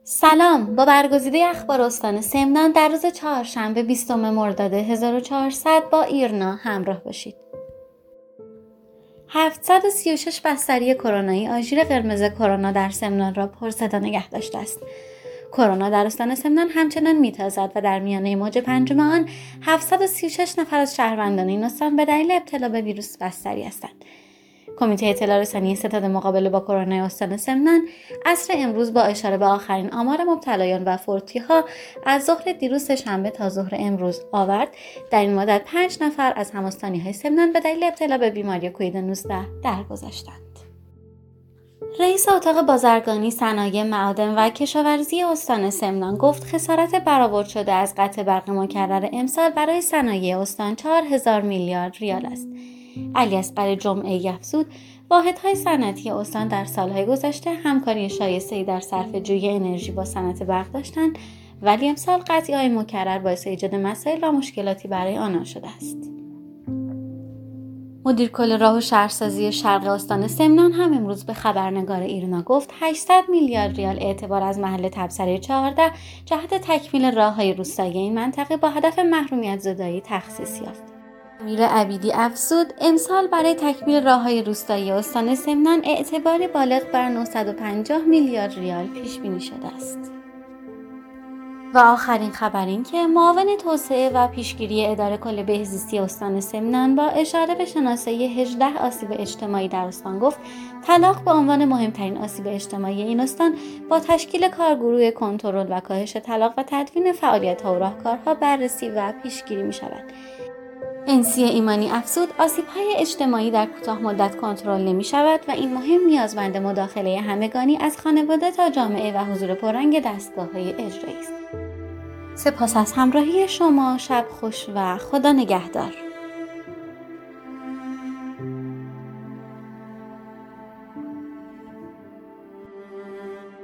سلام، با برگزیده اخبار استان سمنان در روز چهارشنبه 20 مرداد 1400 با ایرنا همراه باشید. 736 بستری کرونایی آژیر قرمز کرونا در سمنان را پرصدا نگه داشته است. کرونا در استان سمنان همچنان میتازد و در میانه موج پنجم آن 736 نفر از شهروندان این استان به دلیل ابتلا به ویروس بستری هستند. کمیته اطلاع رسانی ستاد مقابله با کرونا استان سمنان عصر امروز با اشاره به آخرین آمار مبتلایان و فوتی‌ها از ظهر دیروز شنبه تا ظهر امروز آورد در این مدت 5 نفر از هم‌استانی‌های سمنان به دلیل ابتلا به بیماری کووید 19 درگذشتند. رئیس اتاق بازرگانی، صنایع معادن و کشاورزی استان سمنان گفت خسارت برآورد شده از قطع برق مکرر امسال برای صنایع استان 4000 میلیارد ریال است. علیاصغر جمعه‌ای افزود واحدهای صنعتی استان در سالهای گذشته همکاری شایسته‌ای در صرفه‌جویی انرژی با صنعت برق داشتند، ولی امسال قطعی‌های مکرر باعث ایجاد مسائل و مشکلاتی برای آنان شده است. مدیر کل راه و شهرسازی شرق استان سمنان هم امروز به خبرنگار ایرنا گفت 800 میلیارد ریال اعتبار از محل تبصره 14 جهت تکمیل راه‌های روستایی این منطقه با هدف محرومیت زدایی تخصیص یافت. امیر عبیدی افزود امسال برای تکمیل راه‌های روستایی استان سمنان اعتباری بالغ بر 950 میلیارد ریال پیش بینی شده است. و آخرین خبر این که معاون توسعه و پیشگیری اداره کل بهزیستی استان سمنان با اشاره به شناسایی 18 آسیب اجتماعی در استان گفت طلاق به عنوان مهمترین آسیب اجتماعی این استان با تشکیل کارگروه کنترل و کاهش طلاق و تدوین فعالیت‌ها و راهکارها بررسی و پیشگیری می‌شود. انسی ایمانی افزود آسیب‌های اجتماعی در کوتاه مدت کنترل نمی‌شود و این مهم نیازمند مداخله همگانی از خانواده تا جامعه و حضور پررنگ دستگاه‌های اجرایی است. سپاس از همراهی شما، شب خوش و خدا نگهدار.